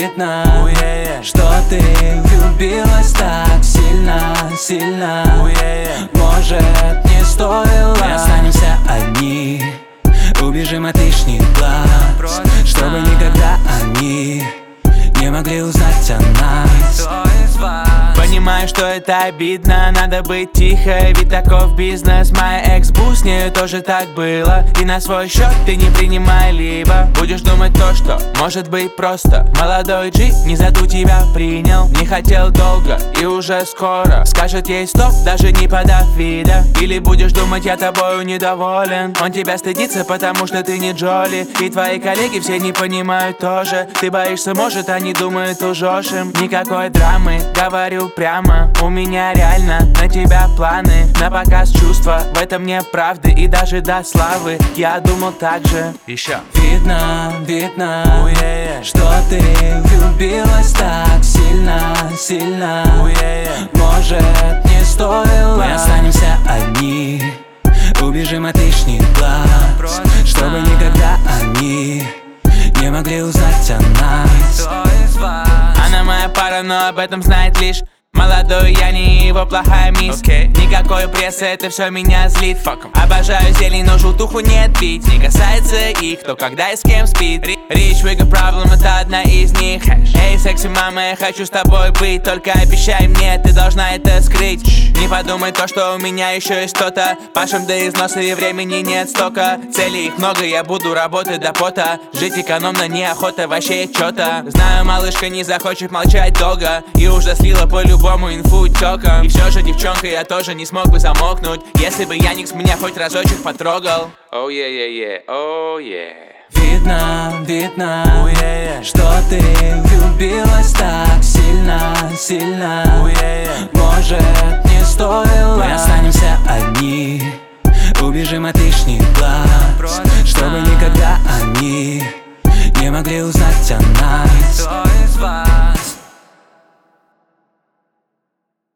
видно, что ты влюбилась так сильно, сильно. Может, не стоило. Мы останемся одни, убежим от лишних глаз, чтобы никогда они не могли узнать о нас. Понимаю, что это обидно, надо быть тихо, ведь таков бизнес. Моя экс-бу, с нею тоже так было. И на свой счет ты не принимай, либо будешь думать то, что может быть просто. Молодой Джи не за ту тебя принял, не хотел долго и уже скоро скажет ей стоп, даже не подав вида. Или будешь думать, я тобою недоволен. Он тебя стыдится, потому что ты не Джоли. И твои коллеги все не понимают тоже. Ты боишься, может, они думают, лжешь им. Никакой драмы, говорю прямо, у меня реально на тебя планы. На показ чувства, в этом нет правды. И даже до славы я думал так же. Еще видно, что ты влюбилась так сильно, сильно. Может, не стоило. Мы останемся одни, убежим от лишних глаз, чтобы никогда они не могли узнать о нас. Она моя пара, но об этом знает лишь молодой я, не его плохая мисс. Никакой прессы, это все меня злит. Обожаю зелень, но желтуху не отбить. Не касается их, кто когда и с кем спит. Rich we got problem, это одна из них. Эй, секси мама, я хочу с тобой быть. Только обещай мне, ты должна это скрыть. Не подумай то, что у меня еще есть что-то. Пашем до износа и времени нет столько. Целей их много, я буду работать до пота. Жить экономно, неохота, вообще чё-то. Знаю, малышка не захочет молчать долго и уже слила по-любому инфу тёком. И все же, девчонка, я тоже не смог бы замолкнуть, если бы Яникс меня хоть разочек потрогал. Oh yeah, yeah, yeah, oh yeah. Видно, что ты влюбилась так сильно, сильно. Может, не стоило. Мы останемся одни, убежим от лишних глаз, чтобы никогда они не могли узнать о нас.